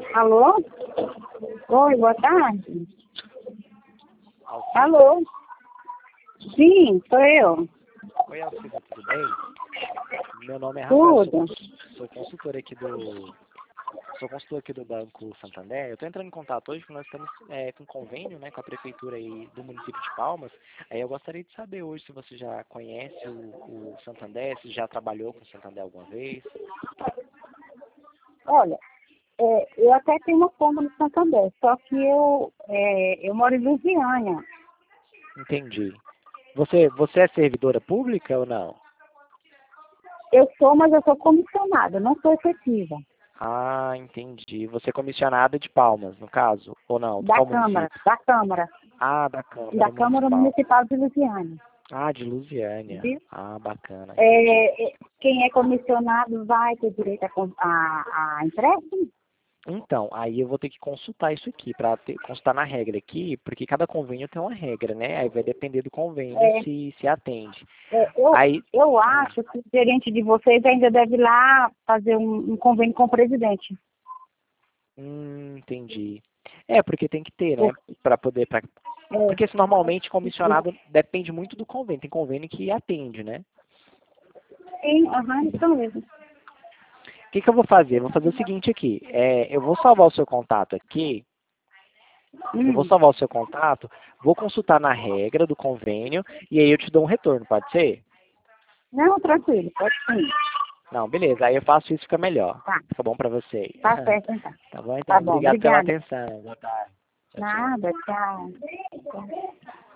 Alô? Oi, boa tarde. Alcida? Alô? Sim, sou eu. Oi, Alcida, tudo bem? Meu nome é Rafael, Tudo. sou consultor aqui do Banco Santander. Eu estou entrando em contato hoje porque nós estamos com um convênio, né, com a prefeitura aí do município de Palmas. Aí eu gostaria de saber hoje se você já conhece o Santander, se já trabalhou com o Santander alguma vez. Olha, eu até tenho uma conta no Santander, só que eu moro em Lusiânia. Entendi. Você é servidora pública ou não? Eu sou, mas eu sou comissionada, não sou efetiva. Ah, entendi. Você é comissionada de Palmas, no caso, ou não? De Da qual Câmara, município? da Câmara, Ah, da da Câmara Câmara Municipal. Municipal de Lusiânia. Ah, de Lusiânia. Viu? Ah, bacana, entendi. Quem é comissionado vai ter direito a empréstimo? Então, aí eu vou ter que consultar isso aqui, para consultar na regra aqui, porque cada convênio tem uma regra, né? Aí vai depender do convênio É, se atende. É, eu, Aí, eu acho que o gerente de vocês ainda deve ir lá fazer um convênio com o presidente. entendi. É, porque tem que ter, né? Por- Para poder. É, Porque se normalmente comissionado depende muito do convênio. Tem convênio que atende, né? sim, aham, isso mesmo. O que eu vou fazer? Eu vou fazer o seguinte aqui. Eu vou salvar o seu contato aqui. Eu vou Hum. salvar o seu contato, vou consultar na regra do convênio e aí eu te dou um retorno, pode ser? Não, tranquilo, pode sim. Não, beleza. Aí eu faço isso, fica melhor. Tá, Fica bom pra vocês. tá certo então. Tá bom, então. Tá bom, Obrigado pela obrigada. atenção. Boa tarde. Tchau, tchau. Nada, tchau.